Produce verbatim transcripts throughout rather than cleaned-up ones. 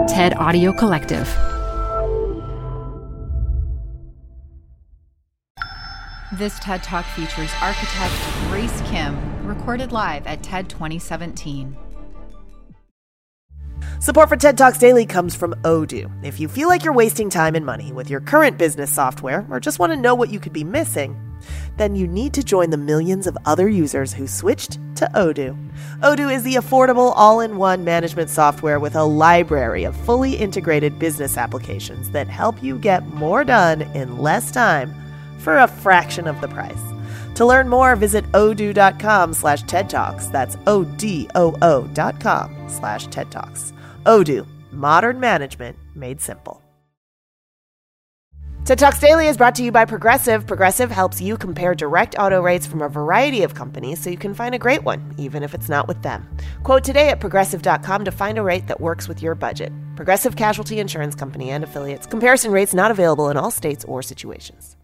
TED Audio Collective. This TED Talk features architect Grace Kim, recorded live at TED twenty seventeen. Support for TED Talks Daily comes from Odoo. If you feel like you're wasting time and money with your current business software, or just want to know what you could be missing, then you need to join the millions of other users who switched to Odoo. Odoo is the affordable all-in-one management software with a library of fully integrated business applications that help you get more done in less time for a fraction of the price. To learn more, visit odoo.com slash TED Talks. That's O-D-O-O dot com slash TED Talks. Odoo, modern management made simple. TED Talks Daily is brought to you by Progressive. Progressive helps you compare direct auto rates from a variety of companies so you can find a great one, even if it's not with them. Quote today at progressive dot com to find a rate that works with your budget. Progressive Casualty Insurance Company and Affiliates. Comparison rates not available in all states or situations.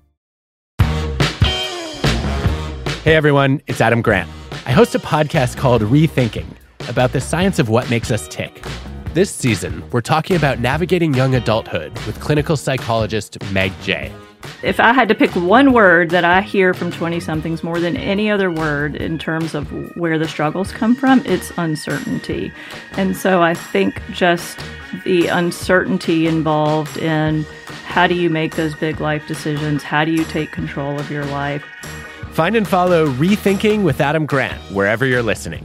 Hey everyone, it's Adam Grant. I host a podcast called Rethinking about the science of what makes us tick. This season, we're talking about navigating young adulthood with clinical psychologist Meg Jay. If I had to pick one word that I hear from twenty-somethings more than any other word in terms of where the struggles come from, it's uncertainty. And so I think just the uncertainty involved in how do you make those big life decisions? How do you take control of your life? Find and follow Rethinking with Adam Grant wherever you're listening.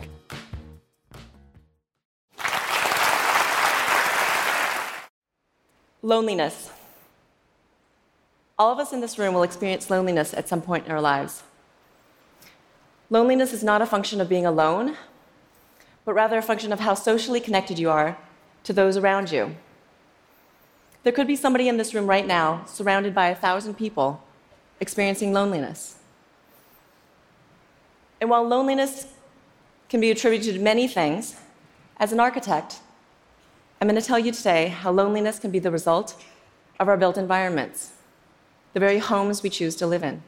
Loneliness. All of us in this room will experience loneliness at some point in our lives. Loneliness is not a function of being alone, but rather a function of how socially connected you are to those around you. There could be somebody in this room right now, surrounded by a thousand people, experiencing loneliness. And while loneliness can be attributed to many things, as an architect, I'm going to tell you today how loneliness can be the result of our built environments, the very homes we choose to live in.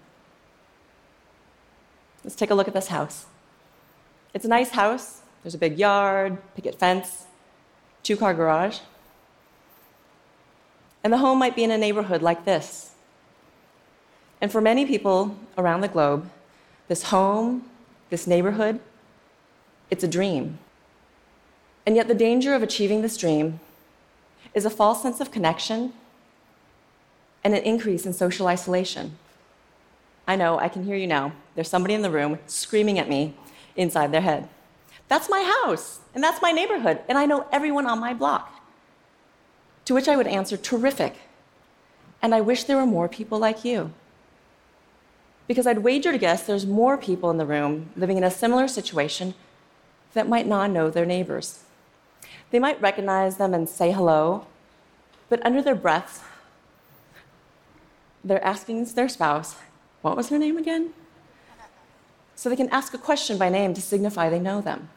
Let's take a look at this house. It's a nice house. There's a big yard, picket fence, two-car garage. And the home might be in a neighborhood like this. And for many people around the globe, this home, this neighborhood, it's a dream. And yet the danger of achieving this dream is a false sense of connection and an increase in social isolation. I know, I can hear you now. There's somebody in the room screaming at me inside their head. That's my house, and that's my neighborhood, and I know everyone on my block. To which I would answer, terrific. And I wish there were more people like you. Because I'd wager to guess there's more people in the room living in a similar situation that might not know their neighbors. They might recognize them and say hello, but under their breaths, they're asking their spouse, what was her name again? So they can ask a question by name to signify they know them.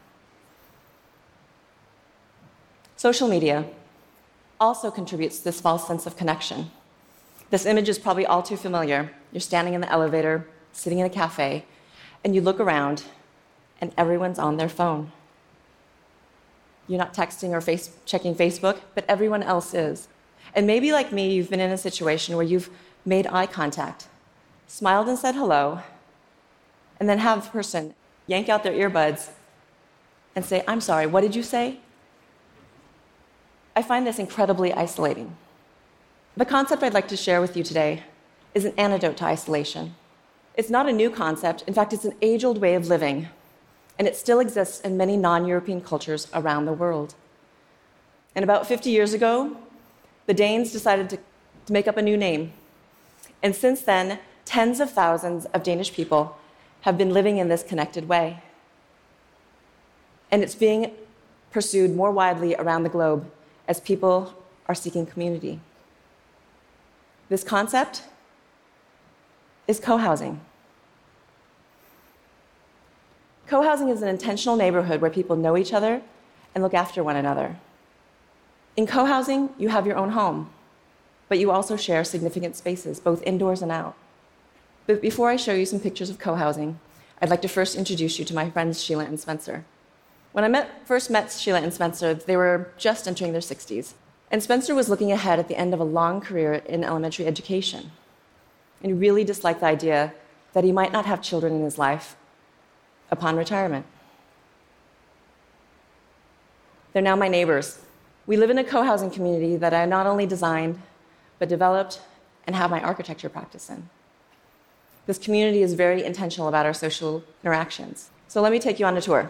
Social media also contributes to this false sense of connection. This image is probably all too familiar. You're standing in the elevator, sitting in a cafe, and you look around, and everyone's on their phone. You're not texting or face checking Facebook, but everyone else is. And maybe like me, you've been in a situation where you've made eye contact, smiled and said hello, and then have the person yank out their earbuds and say, I'm sorry, what did you say? I find this incredibly isolating. The concept I'd like to share with you today is an antidote to isolation. It's not a new concept. In fact, it's an age-old way of living, and it still exists in many non-European cultures around the world. And about fifty years ago, the Danes decided to, to make up a new name. And since then, tens of thousands of Danish people have been living in this connected way. And it's being pursued more widely around the globe as people are seeking community. This concept is co-housing. Co-housing is an intentional neighborhood where people know each other and look after one another. In co-housing, you have your own home, but you also share significant spaces, both indoors and out. But before I show you some pictures of co-housing, I'd like to first introduce you to my friends Sheila and Spencer. When I met, first met Sheila and Spencer, they were just entering their sixties. And Spencer was looking ahead at the end of a long career in elementary education. And he really disliked the idea that he might not have children in his life upon retirement. They're now my neighbors. We live in a co-housing community that I not only designed, but developed and have my architecture practice in. This community is very intentional about our social interactions. So let me take you on a tour.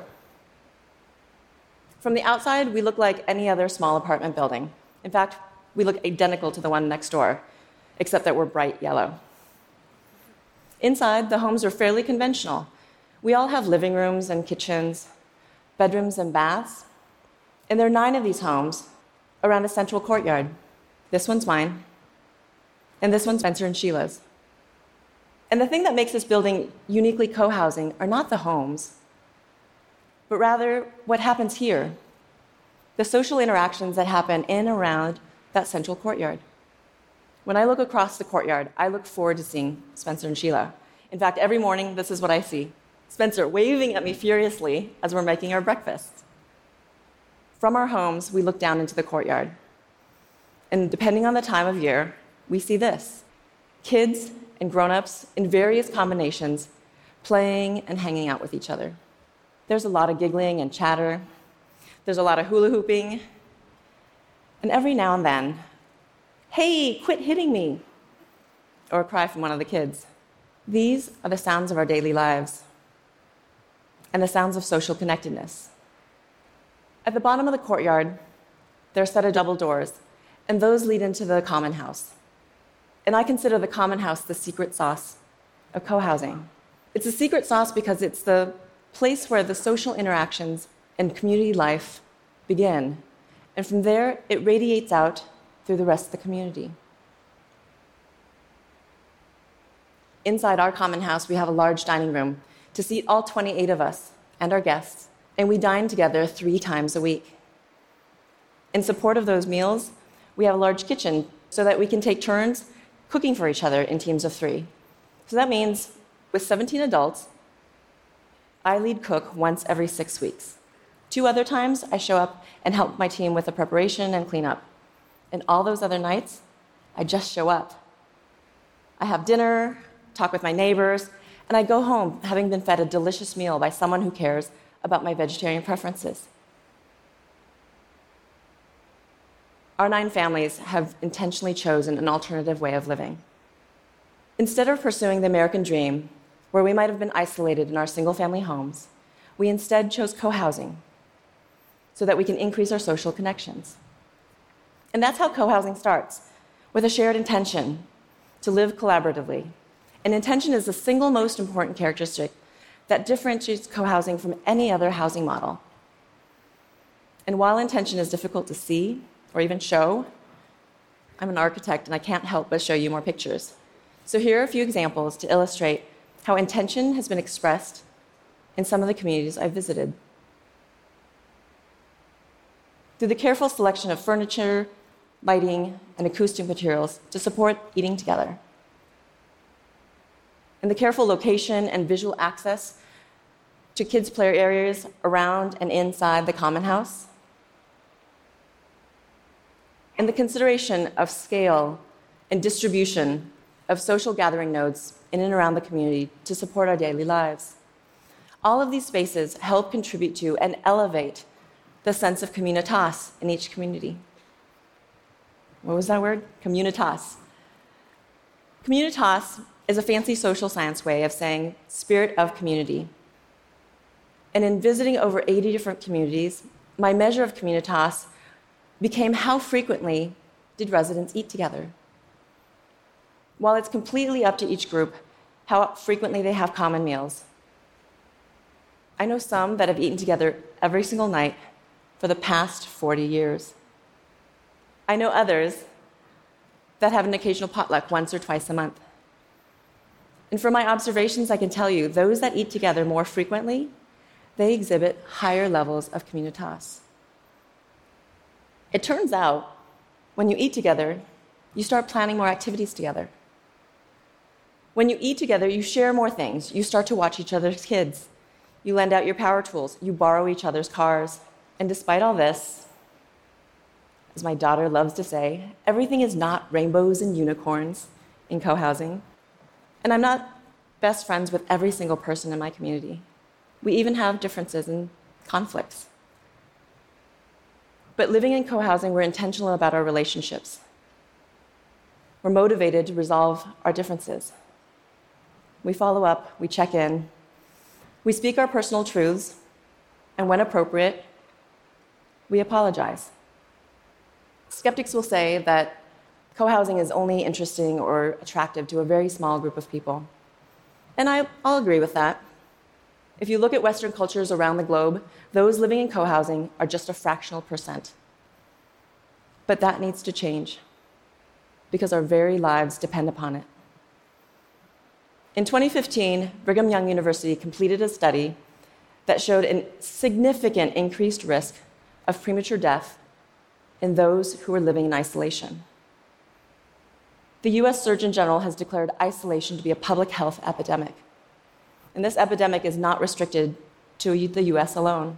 From the outside, we look like any other small apartment building. In fact, we look identical to the one next door, except that we're bright yellow. Inside, the homes are fairly conventional. We all have living rooms and kitchens, bedrooms and baths, and there are nine of these homes around a central courtyard. This one's mine, and this one's Spencer and Sheila's. And the thing that makes this building uniquely co-housing are not the homes, but rather what happens here, the social interactions that happen in and around that central courtyard. When I look across the courtyard, I look forward to seeing Spencer and Sheila. In fact, every morning, this is what I see. Spencer waving at me furiously as we're making our breakfast. From our homes, we look down into the courtyard. And depending on the time of year, we see this. Kids and grown-ups in various combinations playing and hanging out with each other. There's a lot of giggling and chatter. There's a lot of hula hooping. And every now and then, "Hey, quit hitting me," or a cry from one of the kids. These are the sounds of our daily lives and the sounds of social connectedness. At the bottom of the courtyard, there are a set of double doors, and those lead into the common house. And I consider the common house the secret sauce of co-housing. It's a secret sauce because it's the place where the social interactions and community life begin. And from there, it radiates out through the rest of the community. Inside our common house, we have a large dining room to seat all twenty-eight of us and our guests, and we dine together three times a week. In support of those meals, we have a large kitchen so that we can take turns cooking for each other in teams of three. So that means with seventeen adults, I lead cook once every six weeks. Two other times, I show up and help my team with the preparation and cleanup. And all those other nights, I just show up. I have dinner, talk with my neighbors, and I go home having been fed a delicious meal by someone who cares about my vegetarian preferences. Our nine families have intentionally chosen an alternative way of living. Instead of pursuing the American dream, where we might have been isolated in our single-family homes, we instead chose co-housing so that we can increase our social connections. And that's how co-housing starts, with a shared intention to live collaboratively. And intention is the single most important characteristic that differentiates co-housing from any other housing model. And while intention is difficult to see or even show, I'm an architect and I can't help but show you more pictures. So here are a few examples to illustrate how intention has been expressed in some of the communities I've visited. Through the careful selection of furniture, lighting, and acoustic materials to support eating together. And the careful location and visual access to kids' play areas around and inside the common house. And the consideration of scale and distribution of social gathering nodes in and around the community to support our daily lives. All of these spaces help contribute to and elevate the sense of communitas in each community. What was that word? Communitas. Communitas is a fancy social science way of saying spirit of community. And in visiting over eighty different communities, my measure of communitas became how frequently did residents eat together. While it's completely up to each group how frequently they have common meals, I know some that have eaten together every single night for the past forty years. I know others that have an occasional potluck once or twice a month. And from my observations, I can tell you, those that eat together more frequently, they exhibit higher levels of communitas. It turns out, when you eat together, you start planning more activities together. When you eat together, you share more things. You start to watch each other's kids. You lend out your power tools. You borrow each other's cars. And despite all this, As my daughter loves to say, everything is not rainbows and unicorns in co-housing. And I'm not best friends with every single person in my community. We even have differences and conflicts. But living in co-housing, we're intentional about our relationships. We're motivated to resolve our differences. We follow up, we check in, we speak our personal truths, and when appropriate, we apologize. Skeptics will say that co-housing is only interesting or attractive to a very small group of people. And I, I'll agree with that. If you look at Western cultures around the globe, those living in co-housing are just a fractional percent. But that needs to change, because our very lives depend upon it. In twenty fifteen, Brigham Young University completed a study that showed a significant increased risk of premature death in those who were living in isolation. The U S Surgeon General has declared isolation to be a public health epidemic. And this epidemic is not restricted to the U S alone.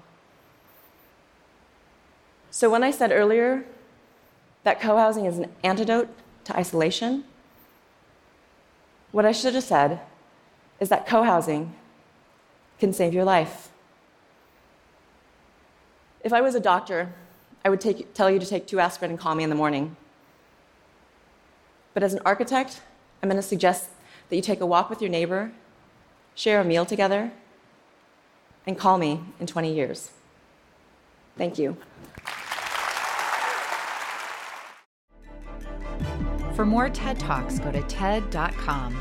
So when I said earlier that co-housing is an antidote to isolation, what I should have said is that co-housing can save your life. If I was a doctor, I would take, tell you to take two aspirin and call me in the morning. But as an architect, I'm going to suggest that you take a walk with your neighbor, share a meal together, and call me in twenty years. Thank you. For more TED Talks, go to ted dot com.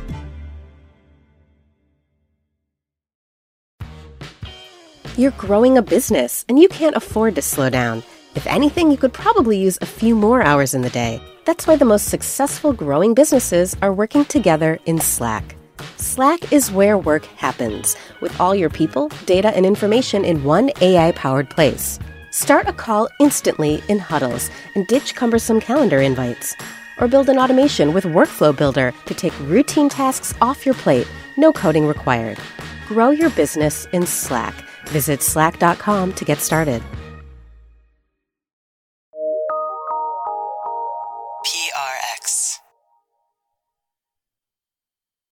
You're growing a business, and you can't afford to slow down. If anything, you could probably use a few more hours in the day. That's why the most successful growing businesses are working together in Slack. Slack is where work happens, with all your people, data, and information in one A I-powered place. Start a call instantly in huddles and ditch cumbersome calendar invites. Or build an automation with Workflow Builder to take routine tasks off your plate, no coding required. Grow your business in Slack. Visit slack dot com to get started.